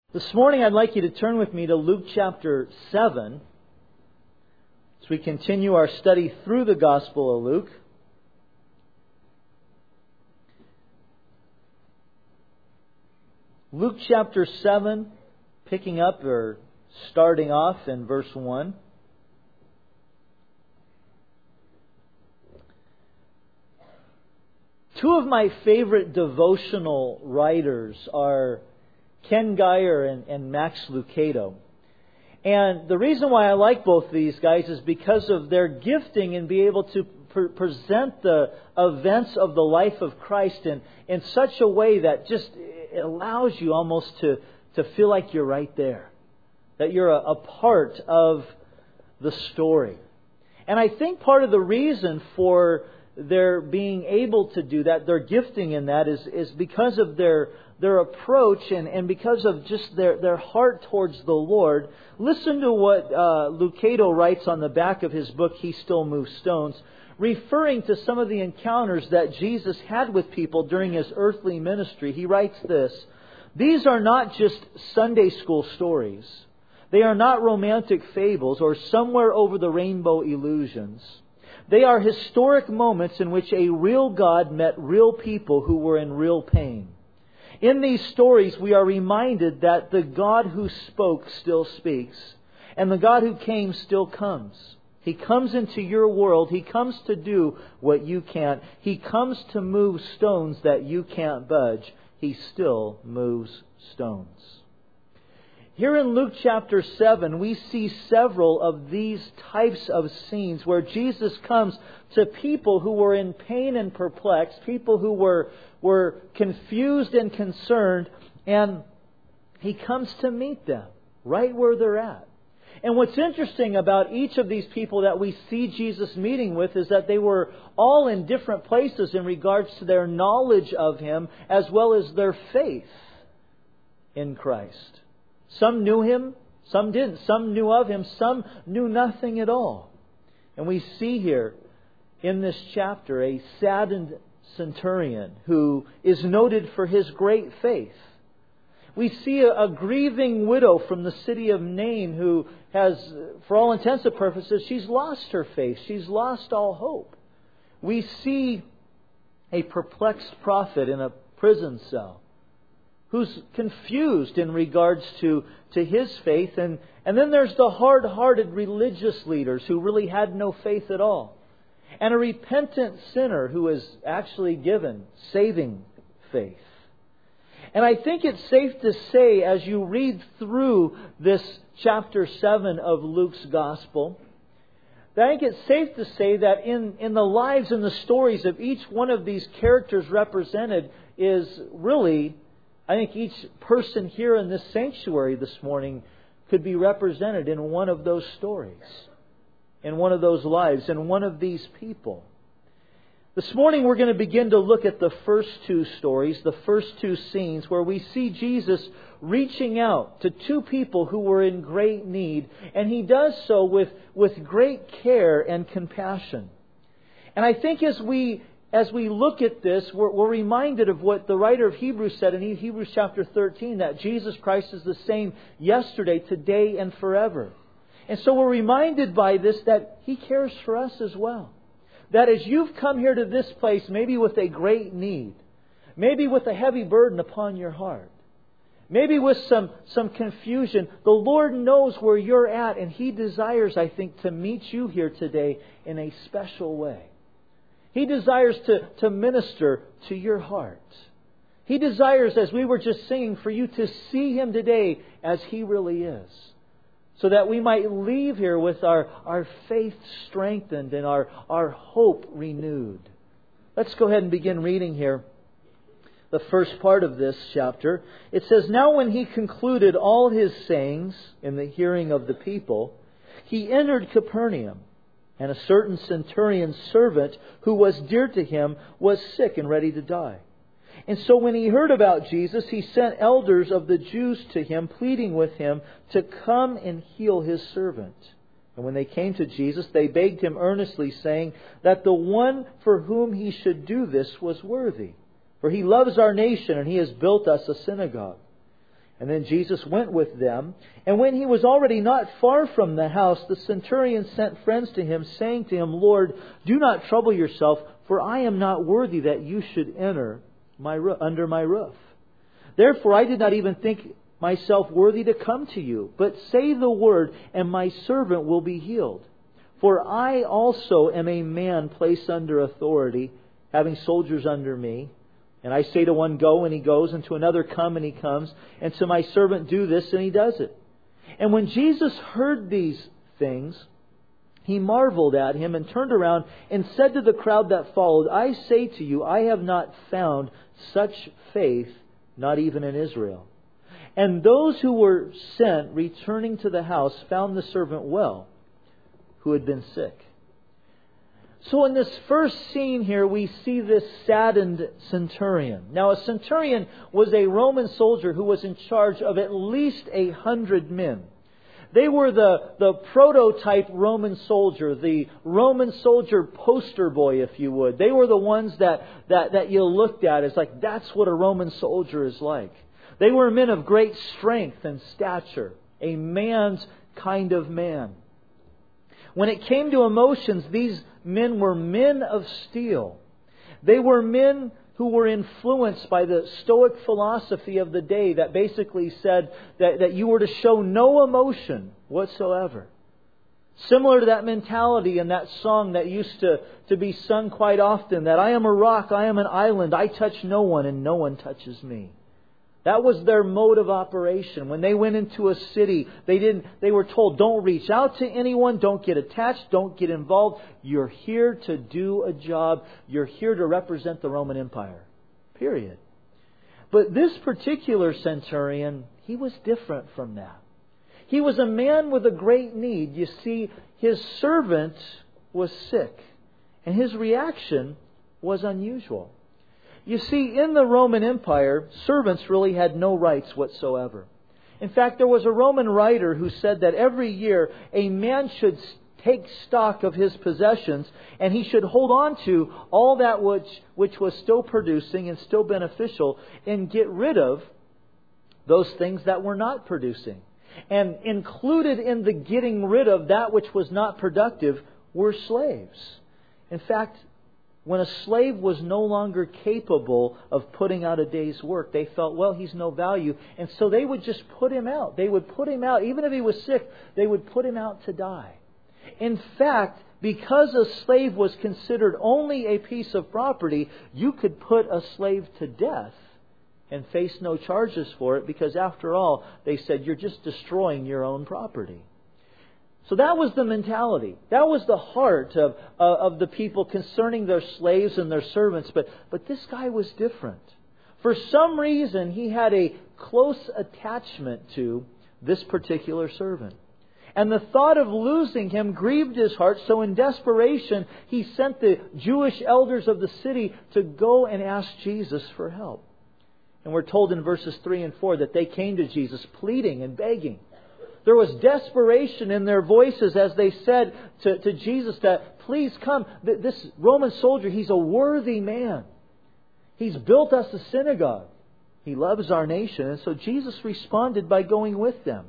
This morning I'd like you to turn with me to Luke chapter 7 as we continue our study through the Gospel of Luke. Luke chapter 7, picking up or starting off in verse 1. Two of my favorite devotional writers are Ken Gire and Max Lucado. And the reason why I like both of these guys is because of their gifting in being able to present the events of the life of Christ in such a way that just it allows you almost to feel like you're right there. That you're a part of the story. And I think part of the reason for their being able to do that, their gifting in that, is because of their approach and because of just their heart towards the Lord. Listen to what Lucado writes on the back of his book, He Still Moves Stones, referring to some of the encounters that Jesus had with people during His earthly ministry. He writes this: "These are not just Sunday school stories. They are not romantic fables or somewhere over the rainbow illusions. They are historic moments in which a real God met real people who were in real pain. In these stories, we are reminded that the God who spoke still speaks, and the God who came still comes. He comes into your world. He comes to do what you can't. He comes to move stones that you can't budge. He still moves stones." Here in Luke chapter 7, we see several of these types of scenes where Jesus comes to people who were in pain and perplexed, people who were confused and concerned, and He comes to meet them right where they're at. And what's interesting about each of these people that we see Jesus meeting with is that they were all in different places in regards to their knowledge of Him as well as their faith in Christ. Some knew Him, some didn't. Some knew of Him, some knew nothing at all. And we see here in this chapter a saddened centurion who is noted for his great faith. We see a grieving widow from the city of Nain who has, for all intents and purposes, she's lost her faith. She's lost all hope. We see a perplexed prophet in a prison cell who's confused in regards to his faith. And then there's the hard-hearted religious leaders who really had no faith at all. And a repentant sinner who is actually given saving faith. And I think it's safe to say, as you read through this chapter 7 of Luke's Gospel, that I think it's safe to say that in the lives and the stories of each one of these characters represented is really, I think each person here in this sanctuary this morning could be represented in one of those stories, in one of those lives, in one of these people. This morning we're going to begin to look at the first two stories, the first two scenes, where we see Jesus reaching out to two people who were in great need, and He does so with great care and compassion. And I think as we look at this, we're reminded of what the writer of Hebrews said in Hebrews chapter 13, that Jesus Christ is the same yesterday, today, and forever. And so we're reminded by this that He cares for us as well. That as you've come here to this place, maybe with a great need, maybe with a heavy burden upon your heart, maybe with some confusion, the Lord knows where you're at, and He desires, I think, to meet you here today in a special way. He desires to minister to your heart. He desires, as we were just singing, for you to see Him today as He really is, so that we might leave here with our faith strengthened and our hope renewed. Let's go ahead and begin reading here the first part of this chapter. It says, "Now when He concluded all His sayings in the hearing of the people, He entered Capernaum. And a certain centurion's servant, who was dear to Him, was sick and ready to die. And so when he heard about Jesus, he sent elders of the Jews to Him, pleading with Him to come and heal his servant. And when they came to Jesus, they begged Him earnestly, saying that the one for whom He should do this was worthy. For He loves our nation, and He has built us a synagogue. And then Jesus went with them. And when he was already not far from the house, the centurion sent friends to him, saying to him, Lord, do not trouble yourself, for I am not worthy that you should enter under my roof. Therefore I did not even think myself worthy to come to you. But say the word, and my servant will be healed. For I also am a man placed under authority, having soldiers under me. And I say to one, go, and he goes, and to another, come, and he comes, and to my servant, do this, and he does it. And when Jesus heard these things, he marveled at him and turned around and said to the crowd that followed, I say to you, I have not found such faith, not even in Israel. And those who were sent, returning to the house, found the servant well, who had been sick. So in this first scene here, we see this saddened centurion. Now, a centurion was a Roman soldier who was in charge of at least 100 men. They were the prototype Roman soldier, the Roman soldier poster boy, if you would. They were the ones that you looked at as like, that's what a Roman soldier is like. They were men of great strength and stature, a man's kind of man. When it came to emotions, these men were men of steel. They were men who were influenced by the Stoic philosophy of the day that basically said that you were to show no emotion whatsoever. Similar to that mentality in that song that used to be sung quite often, that I am a rock, I am an island, I touch no one and no one touches me. That was their mode of operation. When they went into a city, they were told, don't reach out to anyone, don't get attached, don't get involved. You're here to do a job. You're here to represent the Roman Empire. Period. But this particular centurion, he was different from that. He was a man with a great need. You see, his servant was sick, and his reaction was unusual. You see, in the Roman Empire, servants really had no rights whatsoever. In fact, there was a Roman writer who said that every year a man should take stock of his possessions and he should hold on to all that which was still producing and still beneficial and get rid of those things that were not producing. And included in the getting rid of that which was not productive were slaves. In fact, when a slave was no longer capable of putting out a day's work, they felt, well, he's no value. And so they would just put him out. They would put him out. Even if he was sick, they would put him out to die. In fact, because a slave was considered only a piece of property, you could put a slave to death and face no charges for it, because after all, they said, you're just destroying your own property. So that was the mentality. That was the heart of the people concerning their slaves and their servants. But this guy was different. For some reason, he had a close attachment to this particular servant. And the thought of losing him grieved his heart. So in desperation, he sent the Jewish elders of the city to go and ask Jesus for help. And we're told in verses 3 and 4 that they came to Jesus pleading and begging. There was desperation in their voices as they said to Jesus that, please come. This Roman soldier, he's a worthy man. He's built us a synagogue. He loves our nation. And so Jesus responded by going with them.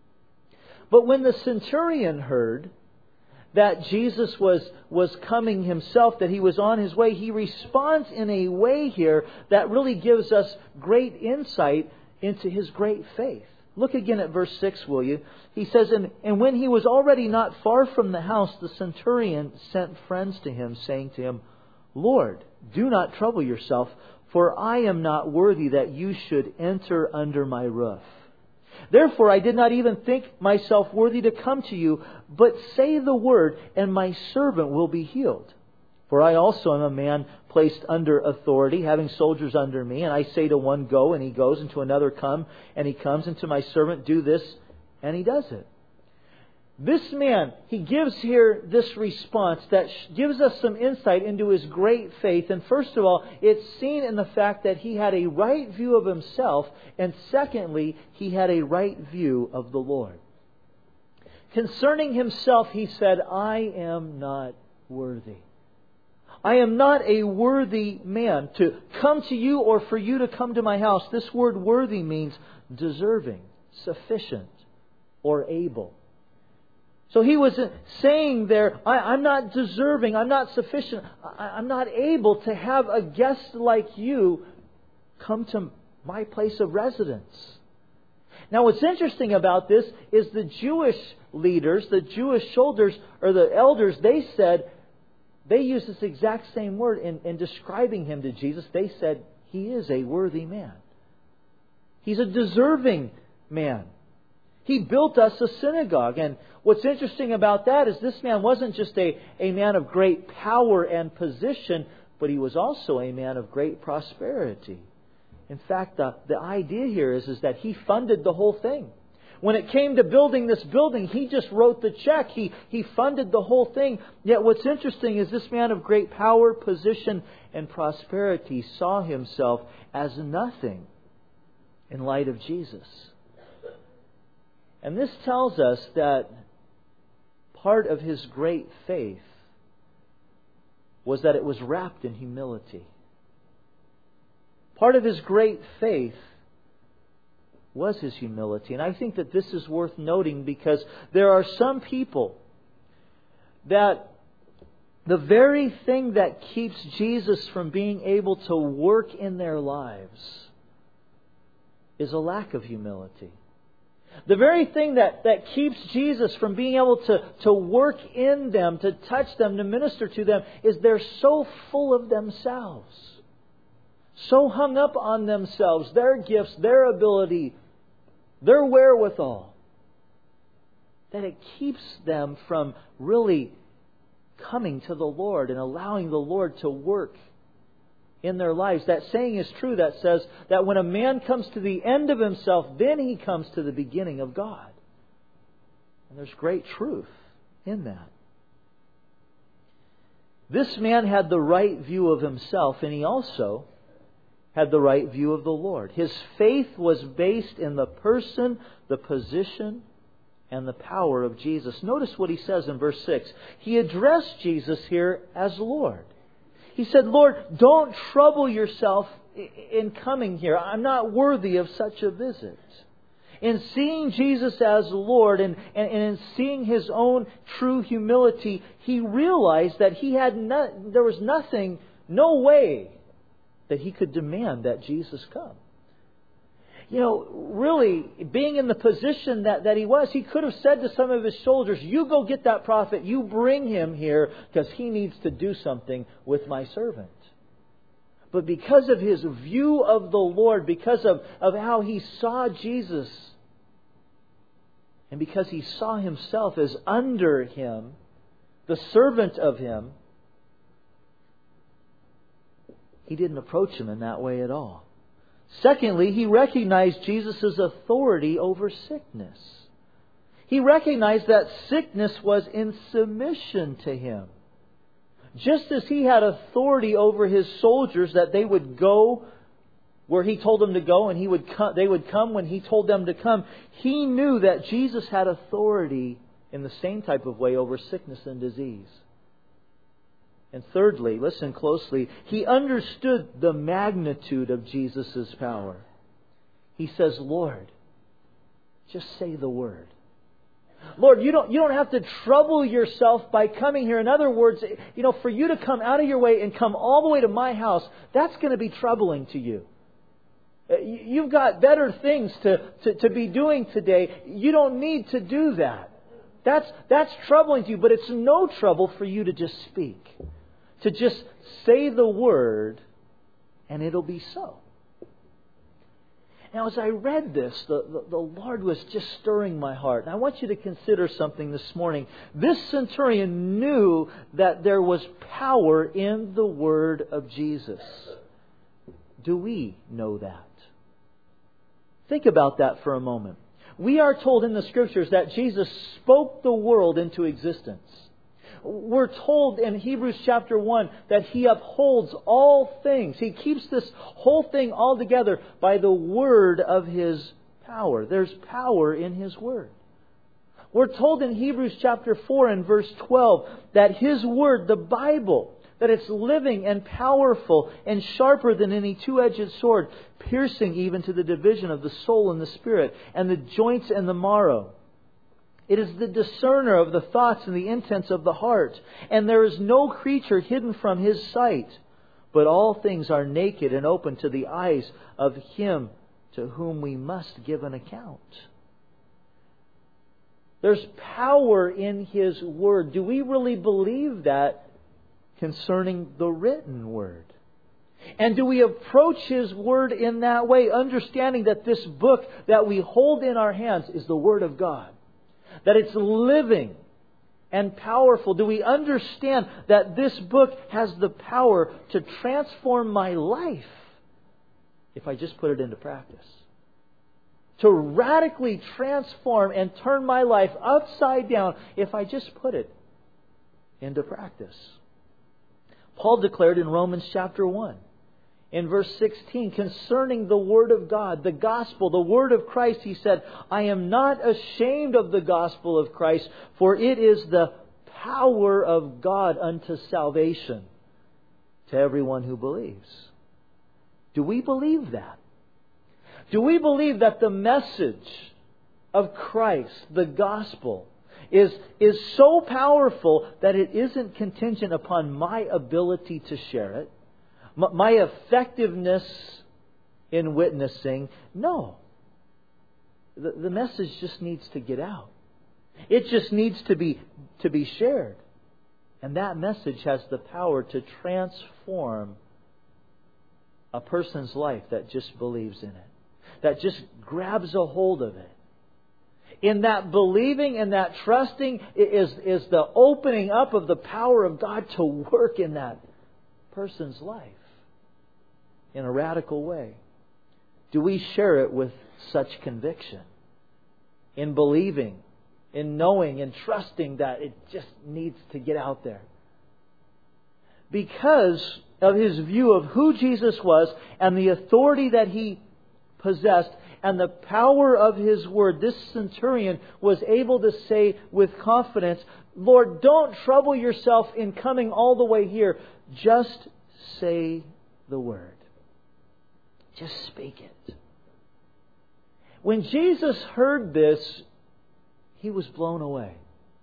But when the centurion heard that Jesus was coming himself, that He was on His way, he responds in a way here that really gives us great insight into His great faith. Look again at verse 6, will you? He says, And when he was already not far from the house, the centurion sent friends to him, saying to him, Lord, do not trouble yourself, for I am not worthy that you should enter under my roof. Therefore I did not even think myself worthy to come to you, but say the word, and my servant will be healed. For I also am a man placed under authority, having soldiers under me. And I say to one, go, and he goes, and to another, come, and he comes, and to my servant, do this, and he does it. This man, he gives here this response that gives us some insight into his great faith. And first of all, it's seen in the fact that he had a right view of himself. And secondly, he had a right view of the Lord. Concerning himself, he said, I am not worthy. I am not a worthy man to come to you or for you to come to my house. This word worthy means deserving, sufficient, or able. So he was saying there, I'm not deserving, I'm not sufficient, I'm not able to have a guest like you come to my place of residence. Now what's interesting about this is the Jewish leaders, the Jewish shoulders or the elders, they used this exact same word in describing Him to Jesus. They said, He is a worthy man. He's a deserving man. He built us a synagogue. And what's interesting about that is this man wasn't just a man of great power and position, but he was also a man of great prosperity. In fact, the idea here is that he funded the whole thing. When it came to building this building, he just wrote the check. He funded the whole thing. Yet what's interesting is this man of great power, position, and prosperity saw himself as nothing in light of Jesus. And this tells us that part of his great faith was that it was wrapped in humility. Part of his great faith was his humility. And I think that this is worth noting because there are some people that the very thing that keeps Jesus from being able to work in their lives is a lack of humility. The very thing that keeps Jesus from being able to work in them, to touch them, to minister to them, is they're so full of themselves. So hung up on themselves, their gifts, their ability, their wherewithal, that it keeps them from really coming to the Lord and allowing the Lord to work in their lives. That saying is true that says that when a man comes to the end of himself, then he comes to the beginning of God. And there's great truth in that. This man had the right view of himself, and he also had the right view of the Lord. His faith was based in the person, the position, and the power of Jesus. Notice what he says in verse 6. He addressed Jesus here as Lord. He said, Lord, don't trouble yourself in coming here. I'm not worthy of such a visit. In seeing Jesus as Lord and in seeing His own true humility, he realized that there was no way that he could demand that Jesus come. Really, being in the position that he was, he could have said to some of his soldiers, you go get that prophet, you bring him here because he needs to do something with my servant. But because of his view of the Lord, because of how he saw Jesus, and because he saw himself as under him, the servant of him, he didn't approach him in that way at all. Secondly, he recognized Jesus' authority over sickness. He recognized that sickness was in submission to him. Just as he had authority over his soldiers, that they would go where he told them to go and they would come when he told them to come, he knew that Jesus had authority in the same type of way over sickness and disease. And thirdly, listen closely, he understood the magnitude of Jesus' power. He says, Lord, just say the word. Lord, you don't have to trouble yourself by coming here. In other words, for you to come out of your way and come all the way to my house, that's going to be troubling to you. You've got better things to be doing today. You don't need to do that. That's troubling to you, but it's no trouble for you to just speak. To just say the word, and it'll be so. Now, as I read this, the Lord was just stirring my heart. And I want you to consider something this morning. This centurion knew that there was power in the word of Jesus. Do we know that? Think about that for a moment. We are told in the Scriptures that Jesus spoke the world into existence. We're told in Hebrews chapter 1 that He upholds all things. He keeps this whole thing all together by the word of His power. There's power in His word. We're told in Hebrews chapter 4 and verse 12 that His word, the Bible, that it's living and powerful and sharper than any two-edged sword, piercing even to the division of the soul and the spirit, and the joints and the marrow. It is the discerner of the thoughts and the intents of the heart. And there is no creature hidden from His sight, but all things are naked and open to the eyes of Him to whom we must give an account. There's power in His Word. Do we really believe that concerning the written Word? And do we approach His Word in that way, understanding that this book that we hold in our hands is the Word of God? That it's living and powerful? Do we understand that this book has the power to transform my life if I just put it into practice? To radically transform and turn my life upside down if I just put it into practice. Paul declared in Romans chapter 1, in verse 16, concerning the Word of God, the gospel, the Word of Christ, he said, I am not ashamed of the gospel of Christ, for it is the power of God unto salvation to everyone who believes. Do we believe that? Do we believe that the message of Christ, the gospel, is so powerful that it isn't contingent upon my ability to share it, my effectiveness in witnessing? No. The message just needs to get out. It just needs to be shared. And that message has the power to transform a person's life that just believes in it, that just grabs a hold of it. In that believing and that trusting is the opening up of the power of God to work in that person's life in a radical way. Do we share it with such conviction? In believing, in knowing and trusting that it just needs to get out there. Because of his view of who Jesus was and the authority that He possessed and the power of His Word, this centurion was able to say with confidence, Lord, don't trouble yourself in coming all the way here. Just say the word. Just speak it. When Jesus heard this, He was blown away.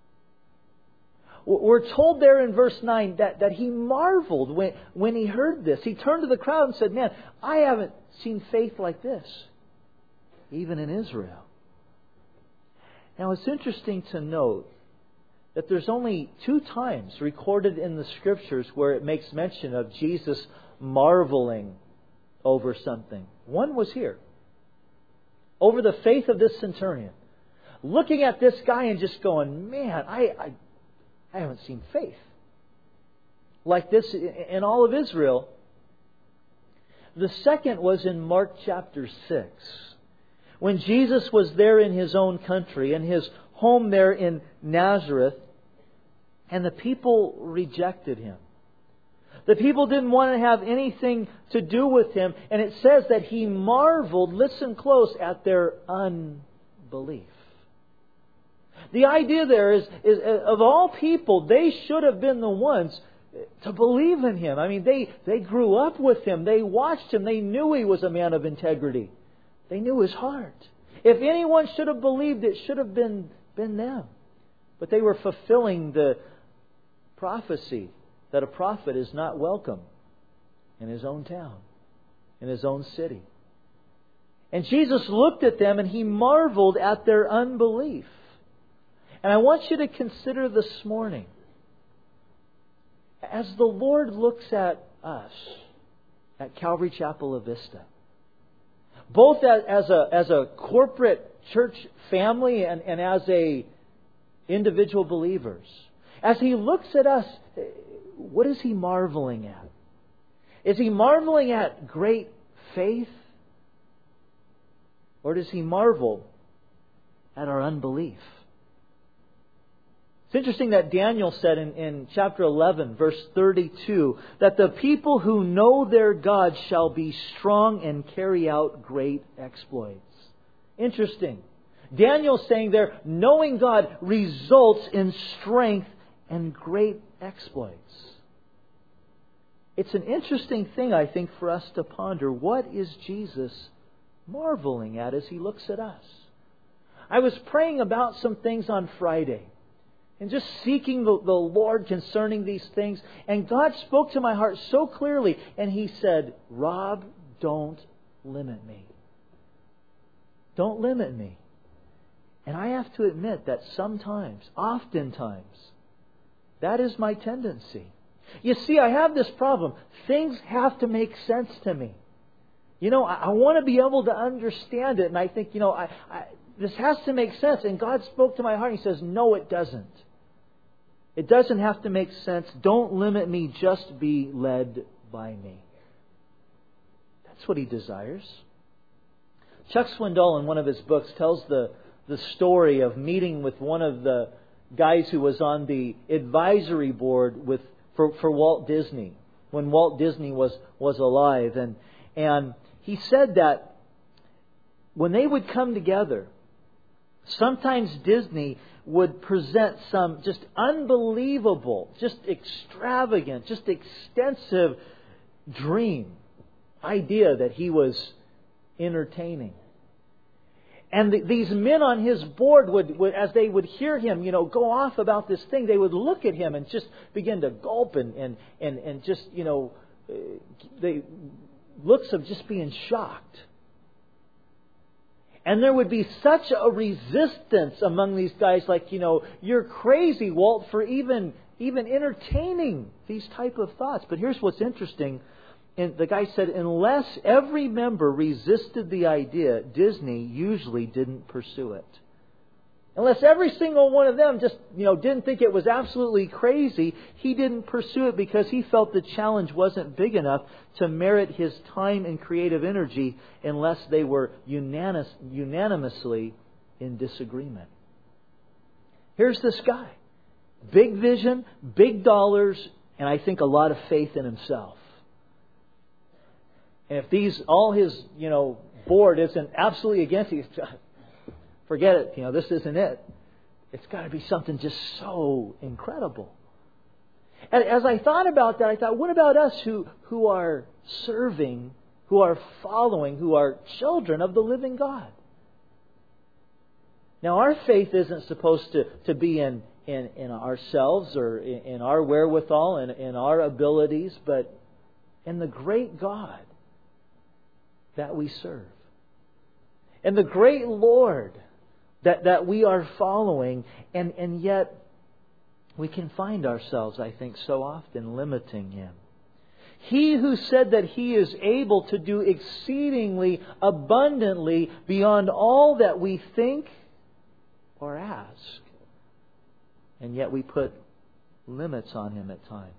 We're told there in verse 9 that He marveled when He heard this. He turned to the crowd and said, man, I haven't seen faith like this, even in Israel. Now it's interesting to note that there's only 2 times recorded in the Scriptures where it makes mention of Jesus marveling over something. One was here, over the faith of this centurion, looking at this guy and just going, man, I haven't seen faith like this in all of Israel. The second was in Mark chapter 6, when Jesus was there in His own country, in His home there in Nazareth, and the people rejected Him. The people didn't want to have anything to do with Him. And it says that He marveled, listen close, at their unbelief. The idea there is of all people, they should have been the ones to believe in Him. I mean, they grew up with Him. They watched Him. They knew He was a man of integrity. They knew His heart. If anyone should have believed, it should have been them. But they were fulfilling the prophecy that a prophet is not welcome in his own town, in his own city. And Jesus looked at them and He marveled at their unbelief. And I want you to consider this morning, as the Lord looks at us at Calvary Chapel of Vista, both as a corporate church family and as a individual believers, as He looks at us, what is He marveling at? Is He marveling at great faith? Or does He marvel at our unbelief? It's interesting that Daniel said in chapter 11, verse 32, that the people who know their God shall be strong and carry out great exploits. Interesting. Daniel's saying there, knowing God results in strength and great exploits. it's an interesting thing, I think, for us to ponder. What is Jesus marveling at as He looks at us? I was praying about some things on Friday and just seeking the Lord concerning these things. And God spoke to my heart so clearly. And He said, Rob, don't limit me. Don't limit me. And I have to admit that sometimes, oftentimes, that is my tendency. You see, I have this problem. Things have to make sense to me. I want to be able to understand it. And I think, this has to make sense. And God spoke to my heart and He says, no, it doesn't. It doesn't have to make sense. Don't limit me. Just be led by me. That's what He desires. Chuck Swindoll, in one of his books, tells the story of meeting with one of the guys who was on the advisory board for Walt Disney when Walt Disney was alive. And he said that when they would come together, sometimes Disney would present some just unbelievable, just extravagant, just extensive dream, idea that he was entertaining. And these men on his board would, as they would hear him, go off about this thing, they would look at him and just begin to gulp and just, they looks of just being shocked. And there would be such a resistance among these guys, like, you're crazy, Walt, for even entertaining these type of thoughts. But here's what's interesting. And the guy said, unless every member resisted the idea, Disney usually didn't pursue it. Unless every single one of them just, didn't think it was absolutely crazy, he didn't pursue it because he felt the challenge wasn't big enough to merit his time and creative energy unless they were unanimously in disagreement. Here's this guy. Big vision, big dollars, and I think a lot of faith in himself. And if all his, board isn't absolutely against it, forget it. This isn't it. It's got to be something just so incredible. And as I thought about that, I thought, what about us who are serving, who are following, who are children of the living God? Now, our faith isn't supposed to be in ourselves or in our wherewithal and in our abilities, but in the great God that we serve. And the great Lord that we are following, and yet we can find ourselves, I think, so often limiting Him. He who said that He is able to do exceedingly abundantly beyond all that we think or ask. And yet we put limits on Him at times.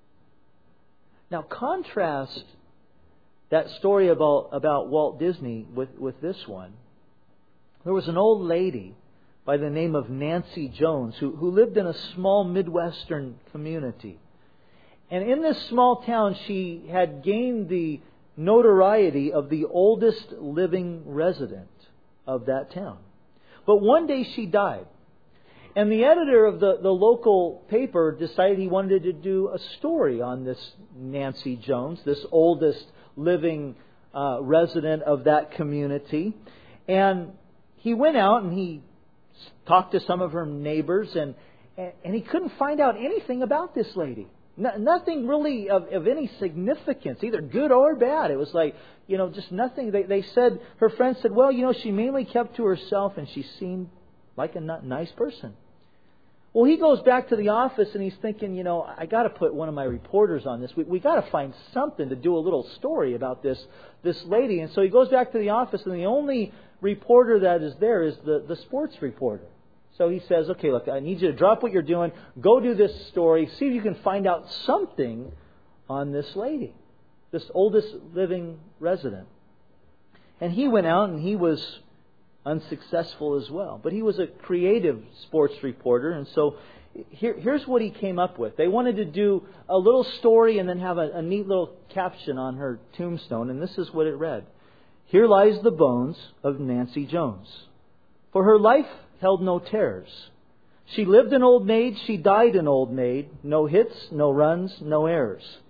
Now contrast that story about Walt Disney with this one. There was an old lady by the name of Nancy Jones who lived in a small Midwestern community. And in this small town, she had gained the notoriety of the oldest living resident of that town. But one day she died. And the editor of the local paper decided he wanted to do a story on this Nancy Jones, this oldest living resident of that community. And he went out and he talked to some of her neighbors, and he couldn't find out anything about this lady. Nothing really of any significance, either good or bad. It was like, just nothing. They said, her friends said, well, she mainly kept to herself and she seemed like a nice person. Well, he goes back to the office and he's thinking, I got to put one of my reporters on this. We got to find something to do a little story about this lady. And so he goes back to the office, and the only reporter that is there is the sports reporter. So he says, okay, look, I need you to drop what you're doing, go do this story, see if you can find out something on this lady, this oldest living resident. And he went out and he was unsuccessful as well. But he was a creative sports reporter, and so here's what he came up with. They wanted to do a little story and then have a neat little caption on her tombstone, and this is what it read. Here lies the bones of Nancy Jones. For her life held no terrors. She lived in old age, she died in old maid. No hits, no runs, no errors.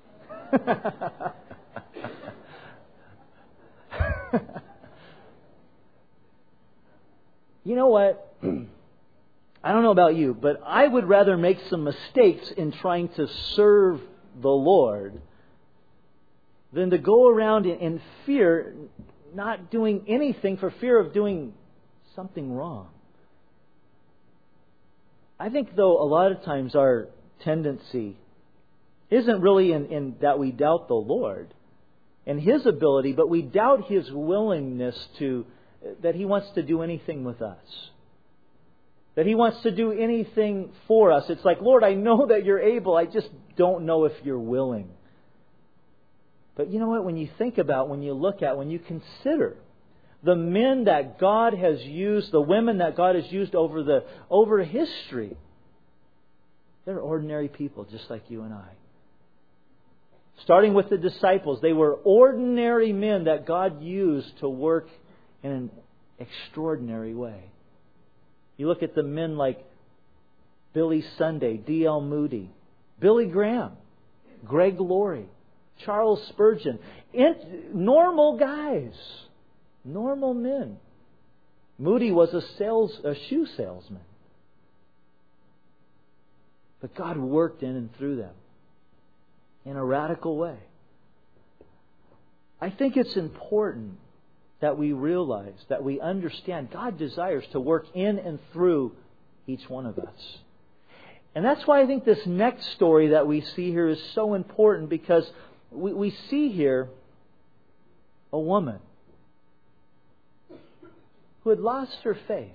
You know what? I don't know about you, but I would rather make some mistakes in trying to serve the Lord than to go around in fear, not doing anything for fear of doing something wrong. I think, though, a lot of times our tendency isn't really in that we doubt the Lord and His ability, but we doubt His willingness that He wants to do anything with us. That He wants to do anything for us. It's like, Lord, I know that You're able. I just don't know if You're willing. But you know what? When you think about, when you look at, when you consider the men that God has used, the women that God has used over history, they're ordinary people just like you and I. Starting with the disciples, they were ordinary men that God used to work in an extraordinary way. You look at the men like Billy Sunday, D.L. Moody, Billy Graham, Greg Laurie, Charles Spurgeon. Normal guys. Normal men. Moody was a shoe salesman. But God worked in and through them in a radical way. I think it's important that we realize, that we understand God desires to work in and through each one of us. And that's why I think this next story that we see here is so important, because we see here a woman who had lost her faith.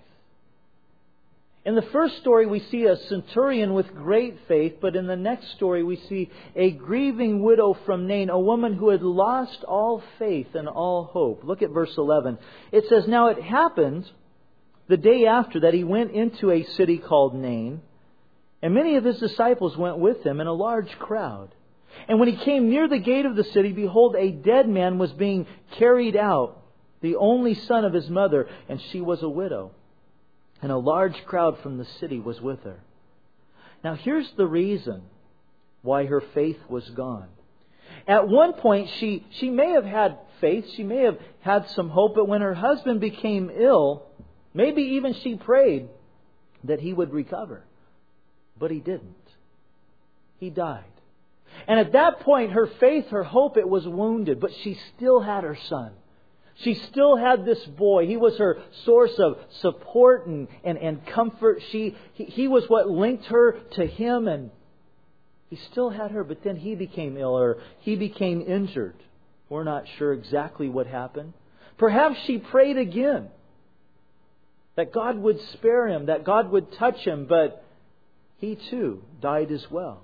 In the first story, we see a centurion with great faith, but in the next story, we see a grieving widow from Nain, a woman who had lost all faith and all hope. Look at verse 11. It says, "Now it happened the day after that he went into a city called Nain, and many of his disciples went with him, and a large crowd. And when he came near the gate of the city, behold, a dead man was being carried out, the only son of his mother, and she was a widow. And a large crowd from the city was with her." Now here's the reason why her faith was gone. At one point she may have had faith, she may have had some hope, but when her husband became ill, maybe even she prayed that he would recover. But he didn't. He died. And at that point her faith, her hope, it was wounded, but she still had her son. She still had this boy. He was her source of support and comfort. He was what linked her to him, and he still had her. But then he became ill, or he became injured. We're not sure exactly what happened. Perhaps she prayed again that God would spare him, that God would touch him, but he too died as well.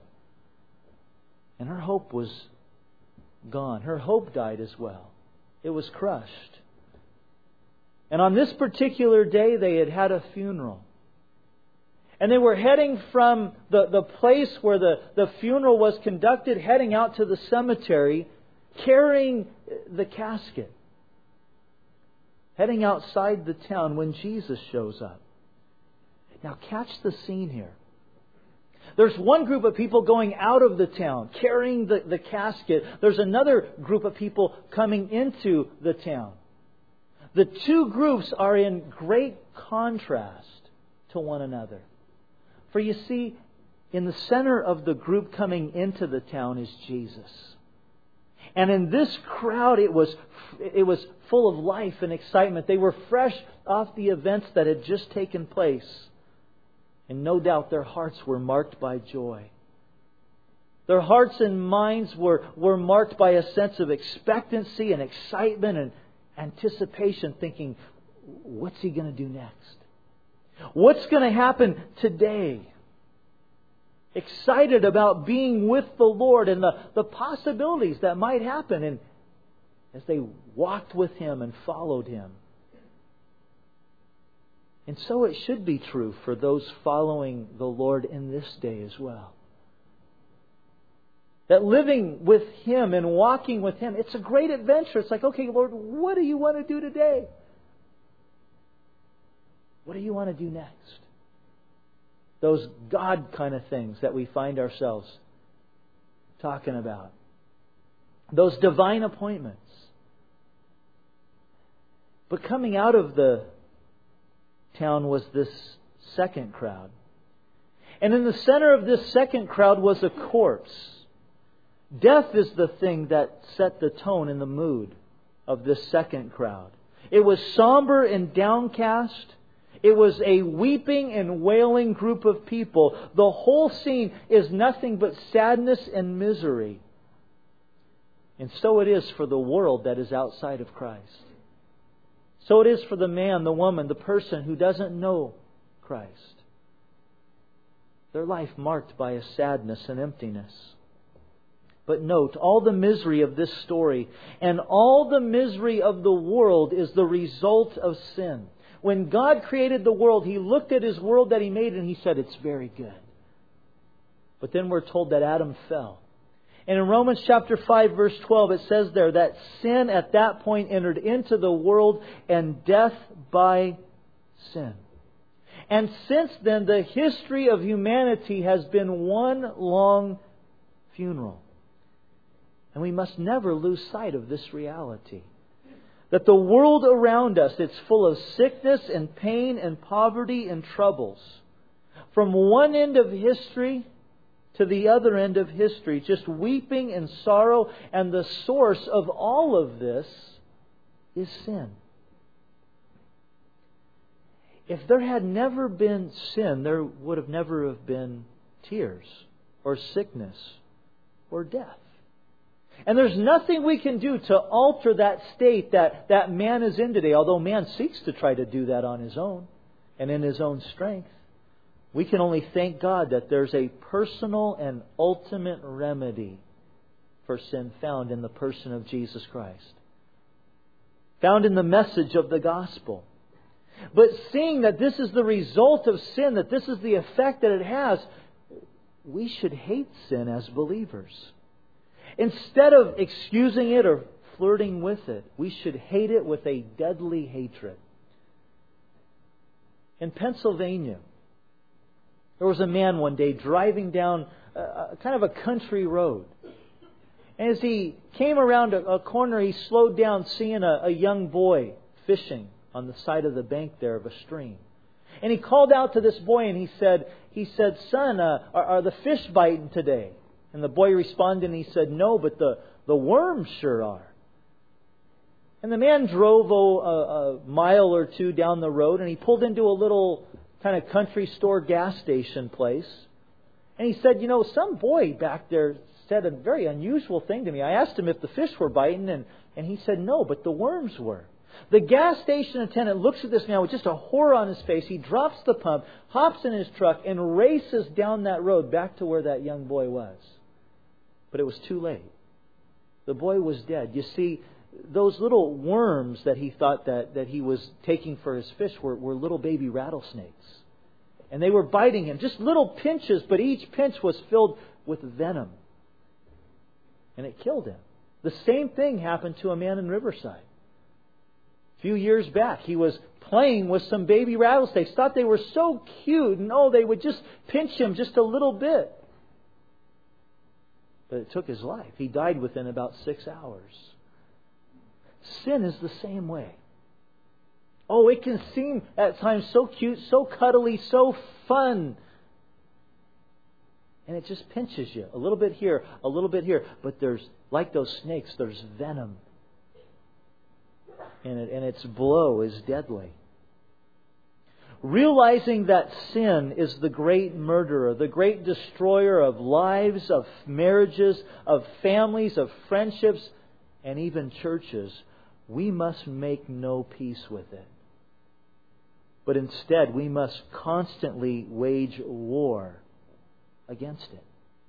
And her hope was gone. Her hope died as well. It was crushed. And on this particular day, they had a funeral. And they were heading from the place where the funeral was conducted, heading out to the cemetery, carrying the casket. Heading outside the town when Jesus shows up. Now catch the scene here. There's one group of people going out of the town, carrying the casket. There's another group of people coming into the town. The two groups are in great contrast to one another. For you see, in the center of the group coming into the town is Jesus. And in this crowd, it was full of life and excitement. They were fresh off the events that had just taken place. And no doubt their hearts were marked by joy. Their hearts and minds were marked by a sense of expectancy and excitement and anticipation, thinking, what's he going to do next? What's going to happen today? Excited about being with the Lord and the possibilities that might happen, and as they walked with Him and followed Him. And so it should be true for those following the Lord in this day as well. That living with Him and walking with Him, it's a great adventure. It's like, okay, Lord, what do you want to do today? What do you want to do next? Those God kind of things that we find ourselves talking about. those divine appointments. But coming out of the town was this second crowd. And in the center of this second crowd was a corpse. Death is the thing that set the tone and the mood of this second crowd. It was somber and downcast. It was a weeping and wailing group of people. The whole scene is nothing but sadness and misery. And so it is for the world that is outside of Christ. So it is for the man, the woman, the person who doesn't know Christ. Their life marked by a sadness and emptiness. But note, all the misery of this story and all the misery of the world is the result of sin. When God created the world, He looked at His world that He made and He said, it's very good. But then we're told that Adam fell. And in Romans chapter 5 verse 12 it says there that sin at that point entered into the world and death by sin. And since then the history of humanity has been one long funeral. And we must never lose sight of this reality. That the world around us, it's full of sickness and pain and poverty and troubles. From one end of history to the other end of history, just weeping and sorrow, and the source of all of this is sin. If there had never been sin, there would have never have been tears or sickness or death. And there's nothing we can do to alter that state that man is in today, although man seeks to try to do that on his own and in his own strength. We can only thank God that there's a personal and ultimate remedy for sin found in the person of Jesus Christ. Found in the message of the gospel. But seeing that this is the result of sin, that this is the effect that it has, we should hate sin as believers. Instead of excusing it or flirting with it, we should hate it with a deadly hatred. In Pennsylvania, there was a man one day driving down kind of a country road. And as he came around a corner, he slowed down, seeing a young boy fishing on the side of the bank there of a stream. And he called out to this boy and he said, "Son, are the fish biting today?" And the boy responded and he said, "No, but the worms sure are." And the man drove a mile or two down the road and he pulled into a little kind of country store gas station place. And he said, some boy back there said a very unusual thing to me. I asked him if the fish were biting and he said no, but the worms were. The gas station attendant looks at this man with just a horror on his face. He drops the pump, hops in his truck, and races down that road back to where that young boy was. But it was too late. The boy was dead. You see, those little worms that he thought that he was taking for his fish were little baby rattlesnakes. And they were biting him. Just little pinches, but each pinch was filled with venom. And it killed him. The same thing happened to a man in Riverside. A few years back, he was playing with some baby rattlesnakes. Thought they were so cute. And they would just pinch him just a little bit. But it took his life. He died within about 6 hours. Sin is the same way. It can seem at times so cute, so cuddly, so fun. And it just pinches you. A little bit here, a little bit here. But there's, like those snakes, there's venom in it. And its blow is deadly. Realizing that sin is the great murderer, the great destroyer of lives, of marriages, of families, of friendships, and even churches, we must make no peace with it. But instead, we must constantly wage war against it.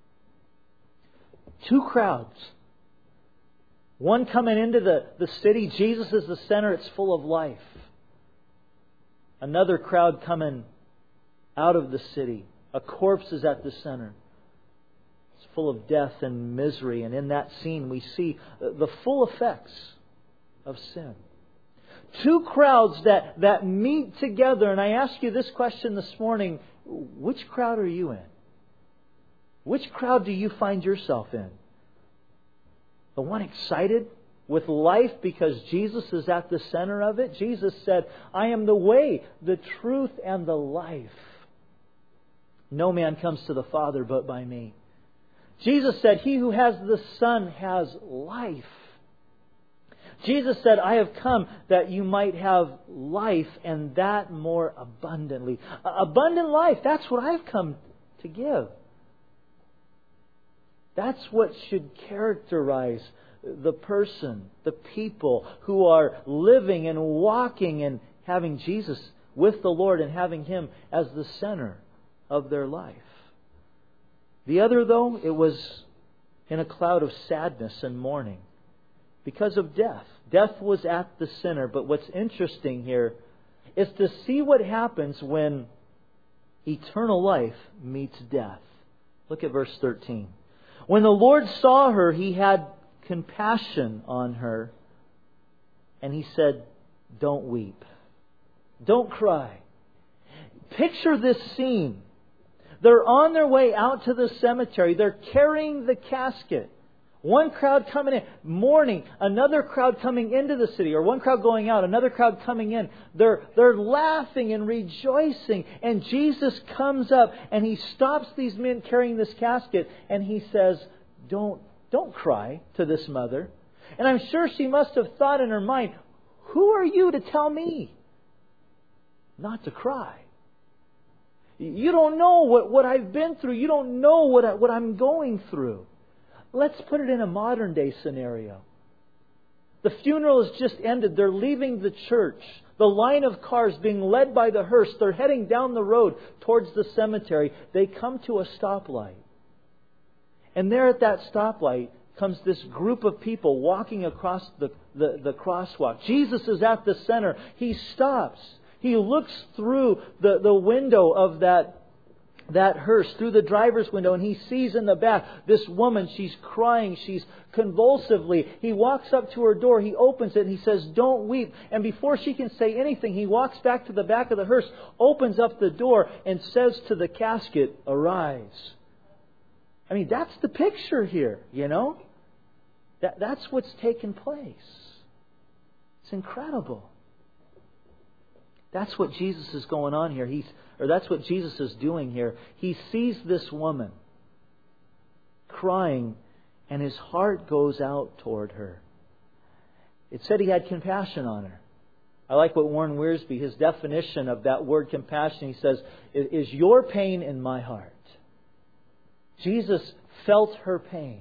Two crowds. One coming into the city. Jesus is the center. It's full of life. Another crowd coming out of the city. A corpse is at the center. It's full of death and misery. And in that scene, we see the full effects of sin. Two crowds that meet together. And I ask you this question this morning. Which crowd are you in? Which crowd do you find yourself in? The one excited with life because Jesus is at the center of it. Jesus said, I am the way, the truth, and the life. No man comes to the Father but by me. Jesus said, he who has the Son has life. Jesus said, I have come that you might have life, and that more abundantly. Abundant life, that's what I've come to give. That's what should characterize the person, the people who are living and walking and having Jesus with the Lord and having Him as the center of their life. The other, though, it was in a cloud of sadness and mourning because of death. Death was at the center. But what's interesting here is to see what happens when eternal life meets death. Look at verse 13. When the Lord saw her, He had compassion on her, and He said, don't weep. Don't cry. Picture this scene. They're on their way out to the cemetery. They're carrying the casket. One crowd coming in, mourning, another crowd coming into the city, or one crowd going out, another crowd coming in. They're laughing and rejoicing. And Jesus comes up and He stops these men carrying this casket, and He says, Don't cry, to this mother. And I'm sure she must have thought in her mind, who are you to tell me not to cry? You don't know what I've been through. You don't know what I'm going through. Let's put it in a modern day scenario. The funeral has just ended. They're leaving the church. The line of cars being led by the hearse. They're heading down the road towards the cemetery. They come to a stoplight. And there at that stoplight comes this group of people walking across the crosswalk. Jesus is at the center. He stops. He looks through the window of that hearse, through the driver's window, and he sees in the back this woman. She's crying. She's convulsively. He walks up to her door. He opens it and he says, don't weep. And before she can say anything, he walks back to the back of the hearse, opens up the door, and says to the casket, arise. I mean, that's the picture here, you know? That's what's taken place. It's incredible. That's what Jesus is going on here. That's what Jesus is doing here. He sees this woman crying, and His heart goes out toward her. It said He had compassion on her. I like what Warren Wiersbe, his definition of that word compassion, he says, is your pain in my heart. Jesus felt her pain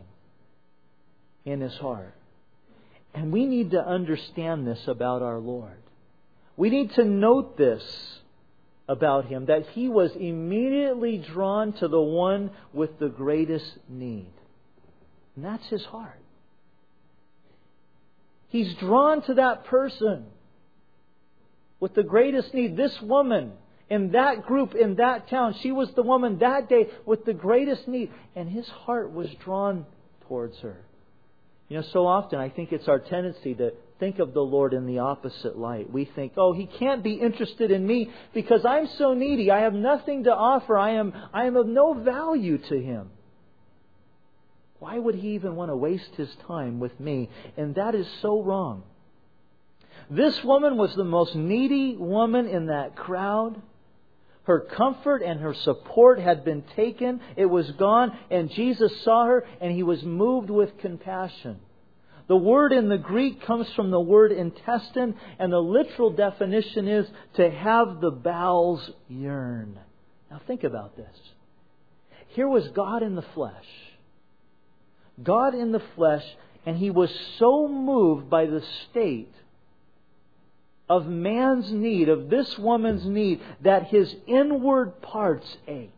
in His heart. And we need to understand this about our Lord. We need to note this about Him, that He was immediately drawn to the one with the greatest need. And that's His heart. He's drawn to that person with the greatest need. This woman in that group, in that town, she was the woman that day with the greatest need. And His heart was drawn towards her. You know, so often I think it's our tendency to think of the Lord in the opposite light. We think, oh, He can't be interested in me because I'm so needy. I have nothing to offer. I am of no value to Him. Why would He even want to waste His time with me? And that is so wrong. This woman was the most needy woman in that crowd. Her comfort and her support had been taken. It was gone. And Jesus saw her and He was moved with compassion. The word in the Greek comes from the word intestine, and the literal definition is to have the bowels yearn. Now think about this. Here was God in the flesh. God in the flesh, and He was so moved by the state of man's need, of this woman's need, that His inward parts ached.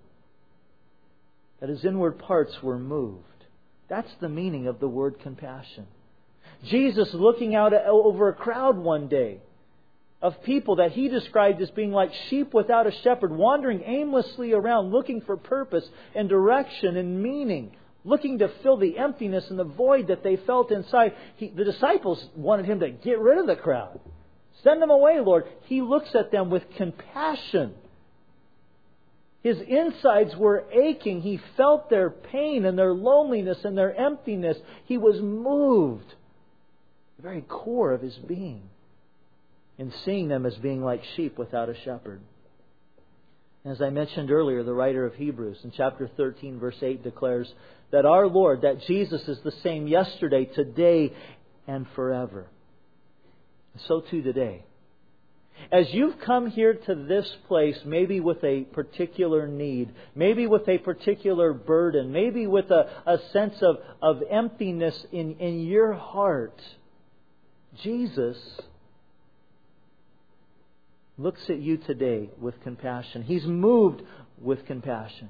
That His inward parts were moved. That's the meaning of the word compassion. Jesus looking out over a crowd one day of people that He described as being like sheep without a shepherd, wandering aimlessly around looking for purpose and direction and meaning, looking to fill the emptiness and the void that they felt inside. The disciples wanted Him to get rid of the crowd. Send them away, Lord. He looks at them with compassion. His insides were aching. He felt their pain and their loneliness and their emptiness. He was moved, the very core of his being, in seeing them as being like sheep without a shepherd. As I mentioned earlier, the writer of Hebrews in chapter 13, verse 8 declares that our Lord, that Jesus is the same yesterday, today, and forever. So too today. As you've come here to this place, maybe with a particular need, maybe with a particular burden, maybe with a sense of emptiness in your heart, Jesus looks at you today with compassion. He's moved with compassion.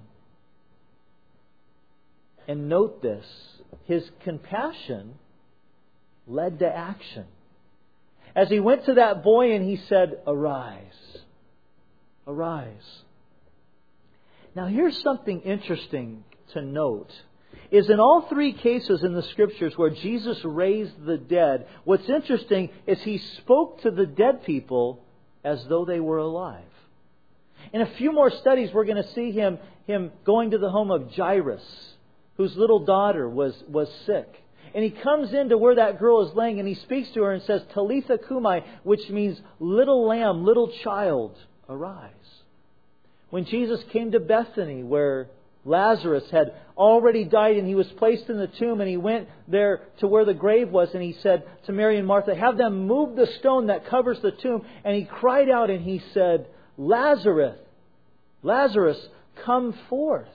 And note this, His compassion led to action. As He went to that boy and He said, "Arise. Arise." Now here's something interesting to note. Is in all three cases in the Scriptures where Jesus raised the dead, what's interesting is He spoke to the dead people as though they were alive. In a few more studies, we're going to see him going to the home of Jairus, whose little daughter was sick. And He comes into where that girl is laying and He speaks to her and says, "Talitha kumai," which means little lamb, little child, arise. When Jesus came to Bethany, where Lazarus had already died and he was placed in the tomb, and He went there to where the grave was, and He said to Mary and Martha, "Have them move the stone that covers the tomb." And He cried out and He said, Lazarus, come forth.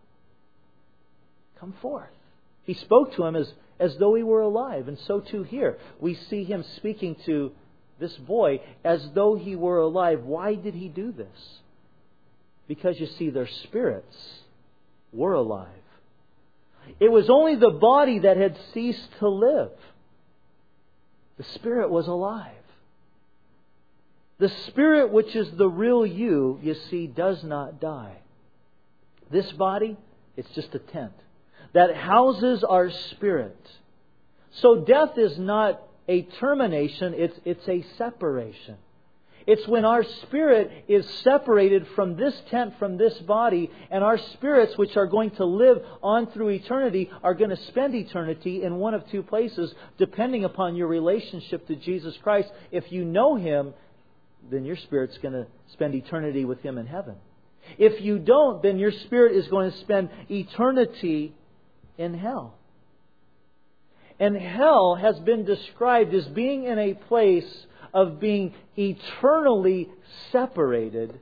Come forth. He spoke to him as though he were alive. And so too here, we see Him speaking to this boy as though he were alive. Why did He do this? Because you see, their spirits were alive. It was only the body that had ceased to live. The spirit was alive. The spirit, which is the real you see, does not die. This body, it's just a tent that houses our spirit. So death is not a termination, it's a separation. It's when our spirit is separated from this tent, from this body, and our spirits, which are going to live on through eternity, are going to spend eternity in one of two places, depending upon your relationship to Jesus Christ. If you know Him, then your spirit's going to spend eternity with Him in heaven. If you don't, then your spirit is going to spend eternity in hell. And hell has been described as being in a place of being eternally separated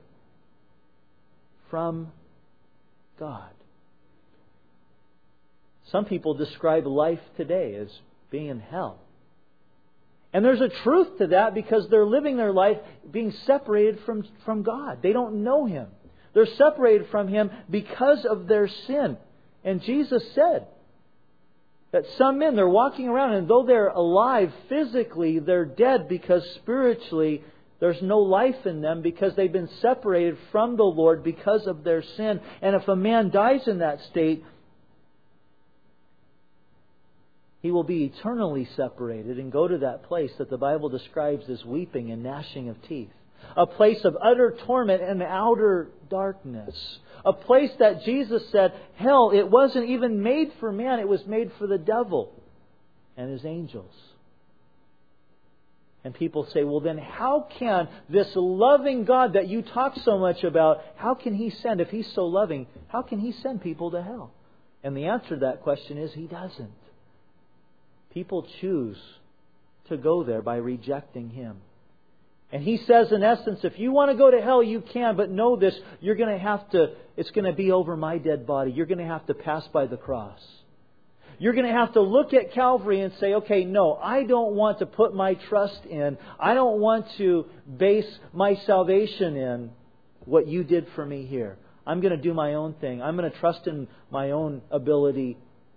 from God. Some people describe life today as being in hell. And there's a truth to that, because they're living their life being separated from God. They don't know Him. They're separated from Him because of their sin. And Jesus said that some men, they're walking around, and though they're alive physically, they're dead, because spiritually there's no life in them, because they've been separated from the Lord because of their sin. And if a man dies in that state, he will be eternally separated and go to that place that the Bible describes as weeping and gnashing of teeth. A place of utter torment and outer darkness. A place that Jesus said, hell, it wasn't even made for man, it was made for the devil and his angels. And people say, well then how can this loving God that you talk so much about, how can He send, if He's so loving, how can He send people to hell? And the answer to that question is He doesn't. People choose to go there by rejecting Him. And He says, in essence, if you want to go to hell, you can, but know this, you're going to have to, it's going to be over my dead body. You're going to have to pass by the cross. You're going to have to look at Calvary and say, okay, no, I don't want to put my trust in, I don't want to base my salvation in what you did for me here. I'm going to do my own thing. I'm going to trust in my own ability.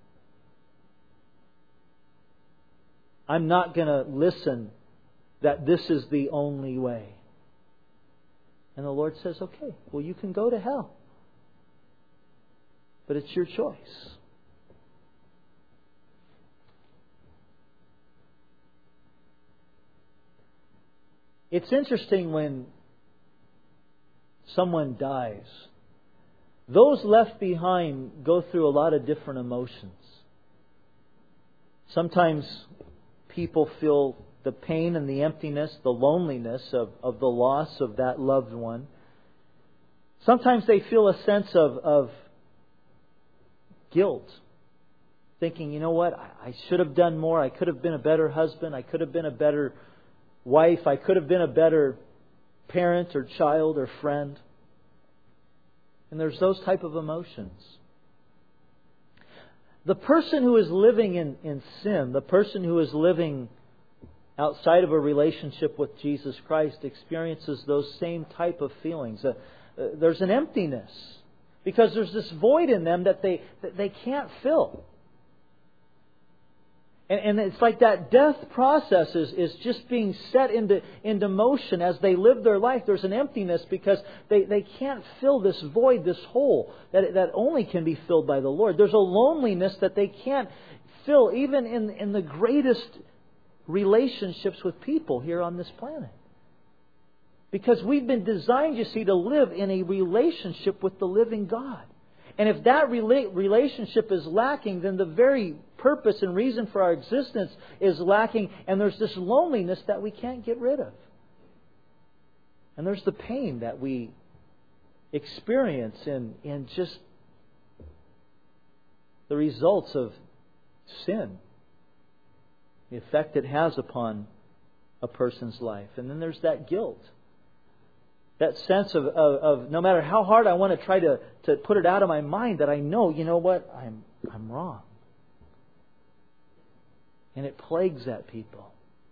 I'm not going to listen that this is the only way. And the Lord says, okay, well, you can go to hell. But it's your choice. It's interesting when someone dies those left behind go through a lot of different emotions. Sometimes people feel the pain and the emptiness, the loneliness of the loss of that loved one. Sometimes they feel a sense of guilt. Thinking, you know what, I should have done more. I could have been a better husband. I could have been a better wife. I could have been a better parent or child or friend. And there's those type of emotions. The person who is living in sin, the person who is living outside of a relationship with Jesus Christ, experiences those same type of feelings. There's an emptiness because there's this void in them that they can't fill. And it's like that death process is just being set into motion as they live their life. There's an emptiness because they can't fill this void, this hole that only can be filled by the Lord. There's a loneliness that they can't fill even in the greatest relationships with people here on this planet. Because we've been designed, you see, to live in a relationship with the living God. And if that relationship is lacking, then the very purpose and reason for our existence is lacking. And there's this loneliness that we can't get rid of. And there's the pain that we experience in just the results of sin. The effect it has upon a person's life. And then there's that guilt. That sense of no matter how hard I want to try to put it out of my mind, that I know, you know what, I'm wrong. And it plagues at people.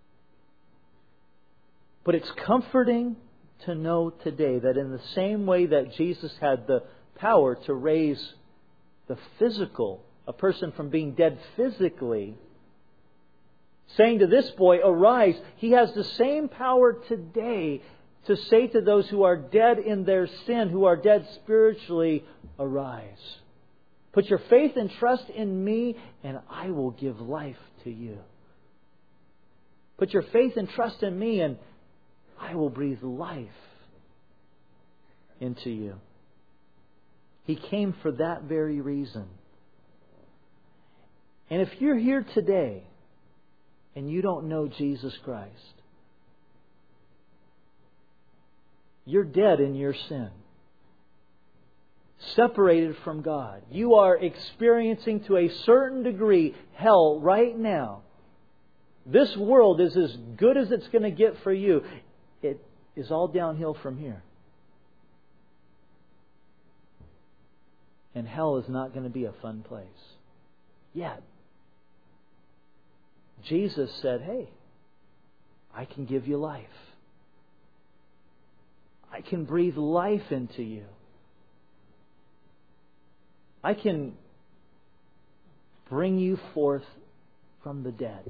But it's comforting to know today that in the same way that Jesus had the power to raise the physical, a person from being dead physically, saying to this boy, arise, He has the same power today to say to those who are dead in their sin, who are dead spiritually, arise. Put your faith and trust in me, and I will give life to you. Put your faith and trust in me, and I will breathe life into you. He came for that very reason. And if you're here today and you don't know Jesus Christ, you're dead in your sin. Separated from God. You are experiencing to a certain degree hell right now. This world is as good as it's going to get for you. It is all downhill from here. And hell is not going to be a fun place. Yet, Jesus said, hey, I can give you life. I can breathe life into you. I can bring you forth from the dead.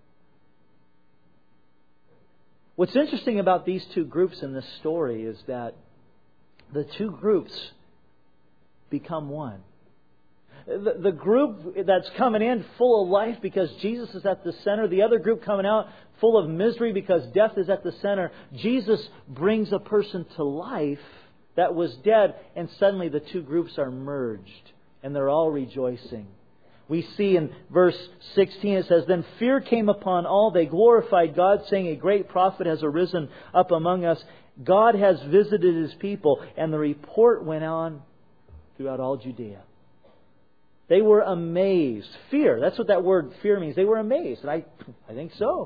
What's interesting about these two groups in this story is that the two groups become one. The group that's coming in full of life because Jesus is at the center. The other group coming out full of misery because death is at the center. Jesus brings a person to life that was dead, and suddenly the two groups are merged and they're all rejoicing. We see in verse 16 it says, Then fear came upon all. They glorified God, saying, A great prophet has arisen up among us. God has visited His people. And the report went on throughout all Judea. They were amazed. Fear. That's what that word fear means. They were amazed. And I think so.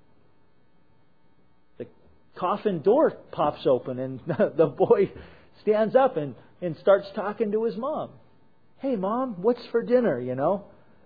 The coffin door pops open and the boy stands up and starts talking to his mom. Hey, Mom, what's for dinner, you know?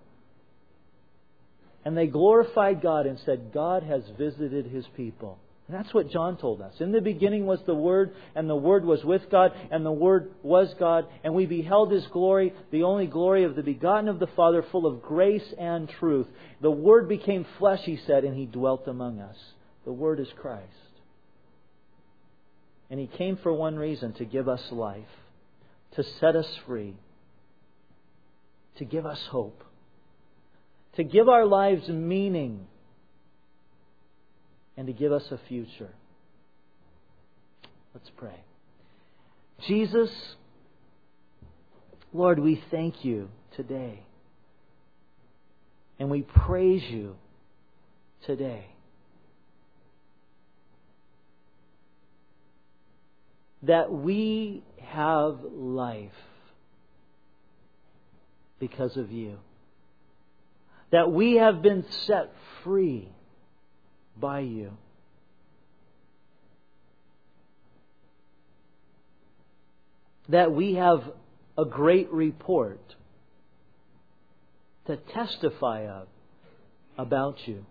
And they glorified God and said, God has visited His people. And that's what John told us. In the beginning was the Word, and the Word was with God, and the Word was God. And we beheld His glory, the only glory of the begotten of the Father, full of grace and truth. The Word became flesh, He said, and He dwelt among us. The Word is Christ. And He came for one reason, to give us life, to set us free, to give us hope, to give our lives meaning, and to give us a future. Let's pray. Jesus, Lord, we thank You today. And we praise You today. That we have life because of You. That we have been set free by You. That we have a great report to testify of about You.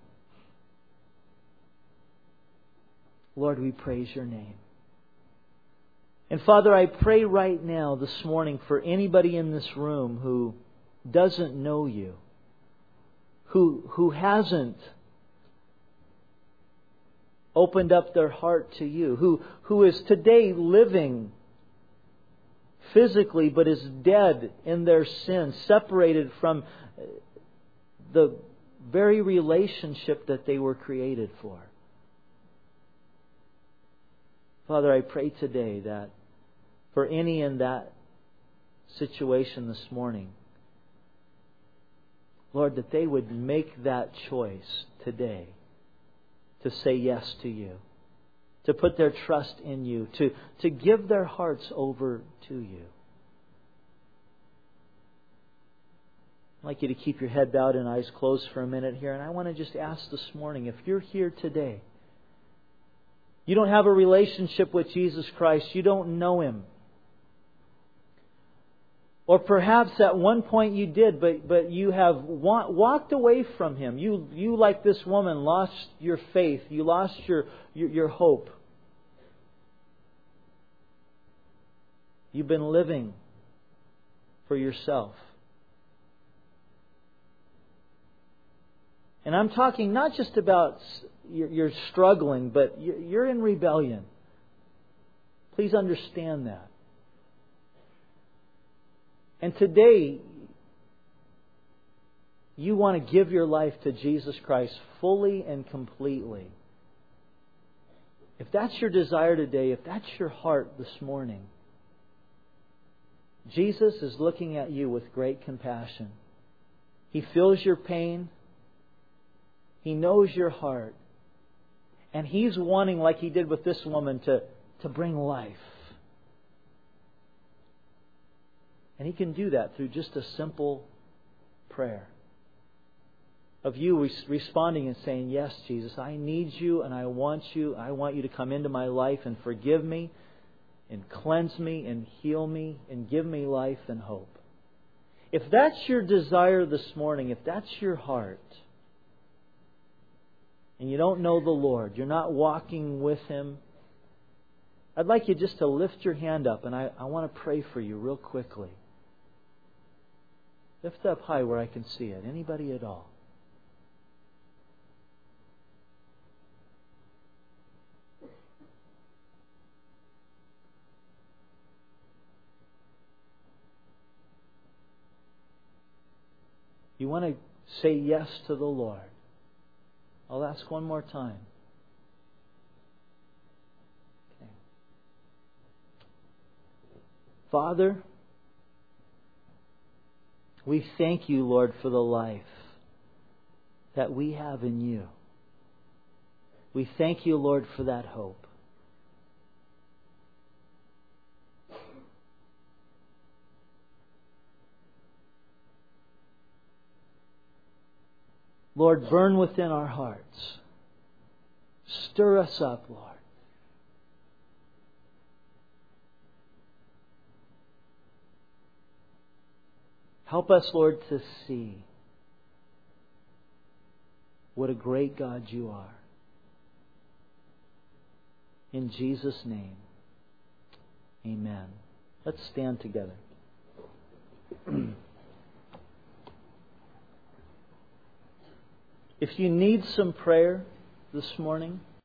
Lord, we praise Your name. And Father, I pray right now this morning for anybody in this room who doesn't know You, who hasn't opened up their heart to You, who is today living physically but is dead in their sin, separated from the very relationship that they were created for. Father, I pray today that for any in that situation this morning, Lord, that they would make that choice today to say yes to You, to put their trust in You, to give their hearts over to You. I'd like you to keep your head bowed and eyes closed for a minute here. And I want to just ask this morning, if you're here today, you don't have a relationship with Jesus Christ, you don't know Him. Or perhaps at one point you did, but you have walked away from Him. You, like this woman, lost your faith. You lost your hope. You've been living for yourself. And I'm talking not just about you're struggling, but you're in rebellion. Please understand that. And today, you want to give your life to Jesus Christ fully and completely. If that's your desire today, if that's your heart this morning, Jesus is looking at you with great compassion. He feels your pain. He knows your heart. And He's wanting, like He did with this woman, to bring life. And He can do that through just a simple prayer of you responding and saying, yes, Jesus, I need You and I want You. I want You to come into my life and forgive me and cleanse me and heal me and give me life and hope. If that's your desire this morning, if that's your heart, and you don't know the Lord, you're not walking with Him, I'd like you just to lift your hand up, and I want to pray for you real quickly. Lift it up high where I can see it. Anybody at all? You want to say yes to the Lord. I'll ask one more time. Okay. Father, we thank You, Lord, for the life that we have in You. We thank You, Lord, for that hope. Lord, burn within our hearts. Stir us up, Lord. Help us, Lord, to see what a great God You are. In Jesus' name, amen. Let's stand together. If you need some prayer this morning,